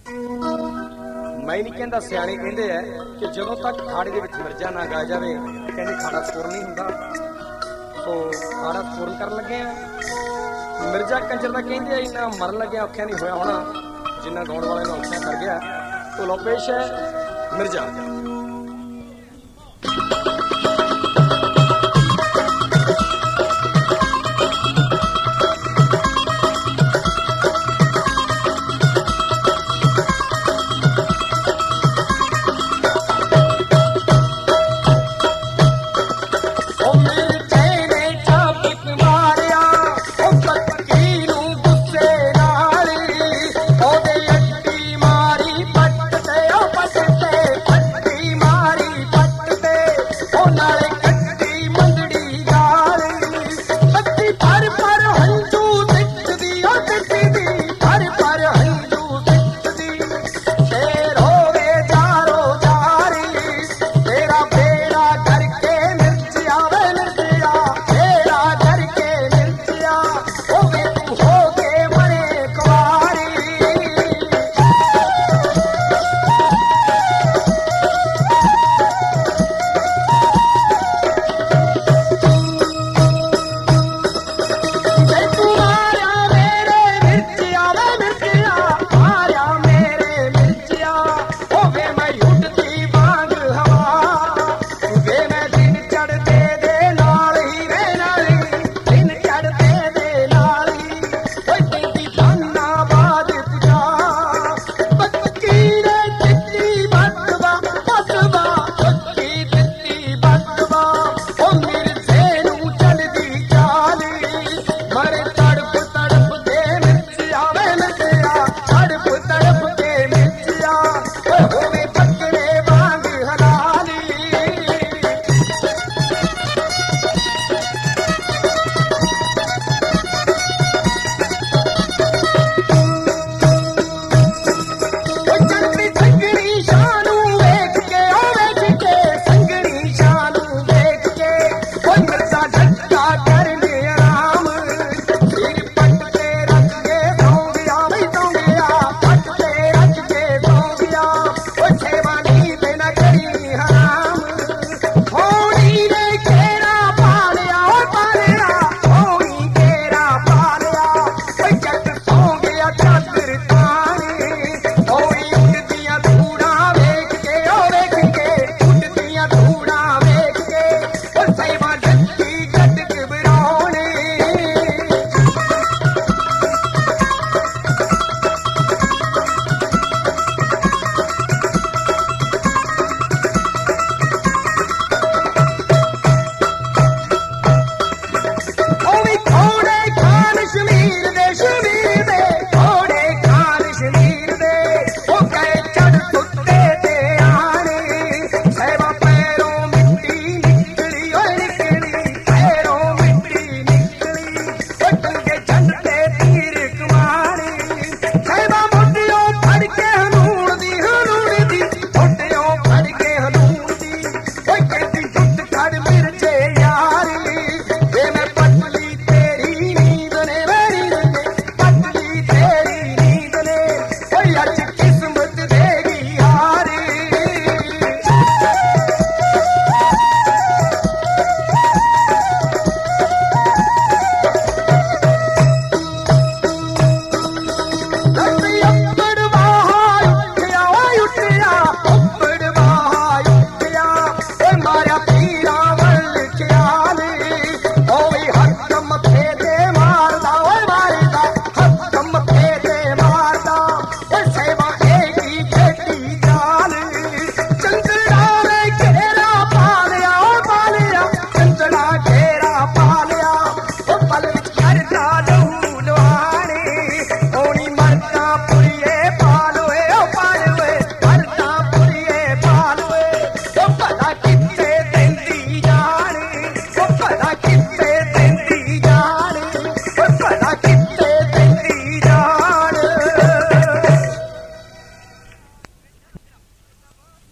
ਮੈਂ ਨਹੀਂ ਕਹਿੰਦਾ, ਸਿਆਣੇ ਕਹਿੰਦੇ ਆ ਕਿ ਜਦੋਂ ਤੱਕ ਖਾੜੇ ਦੇ ਵਿੱਚ ਮਿਰਜ਼ਾ ਨਾ ਗਾਇਆ ਜਾਵੇ ਕਹਿੰਦੇ ਖਾੜਾ ਸਕੋਰ ਨਹੀਂ ਹੁੰਦਾ। ਸੋ ਖਾੜਾ ਸਕੋਰਨ ਕਰਨ ਲੱਗੇ ਆ। ਮਿਰਜ਼ਾ ਕੰਜਰ ਦਾ ਕਹਿੰਦੇ ਆ ਇੰਨਾ ਮਰਨ ਲੱਗਿਆ ਔਖਿਆ ਨਹੀਂ ਹੋਇਆ ਹੋਣਾ ਜਿੰਨਾ ਗਾਉਣ ਵਾਲੇ ਨੂੰ ਔਖਿਆ ਕਰ ਗਿਆ। ਤੋ ਲੋ ਪੇਸ਼ ਹੈ ਮਿਰਜ਼ਾ।